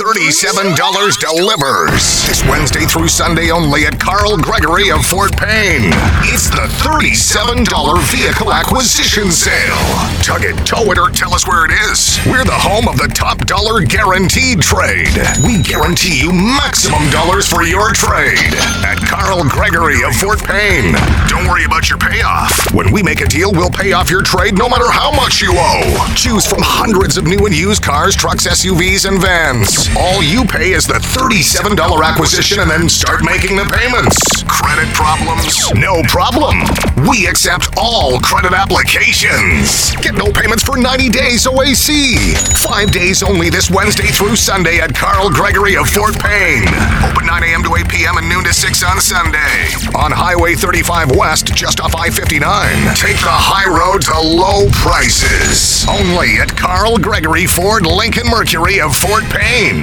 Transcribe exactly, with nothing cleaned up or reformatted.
thirty-seven dollars delivers. This Wednesday through Sunday only at Carl Gregory of Fort Payne. It's the thirty-seven dollars vehicle acquisition sale. Tug it, tow it, or tell us where it is. We're the home of the top dollar guaranteed trade. We guarantee you maximum dollars for your trade at Carl Gregory of Fort Payne. Don't worry about your payoff. When we make a deal, we'll pay off your trade no matter how much you owe. Choose from hundreds of new and used cars, trucks, S U Vs, and vans. All you pay is the thirty-seven dollars acquisition and then start making the payments. Credit problems? No problem. We accept all credit applications. Get no payments for ninety days O A C. Five days only this Wednesday through Sunday at Carl Gregory of Fort Payne. Open nine a.m. to eight p.m. and noon to six on Sunday. On Highway thirty-five West, just off I fifty-nine. Take the high road to low prices. Only at Carl Gregory Ford Lincoln Mercury of Fort Payne.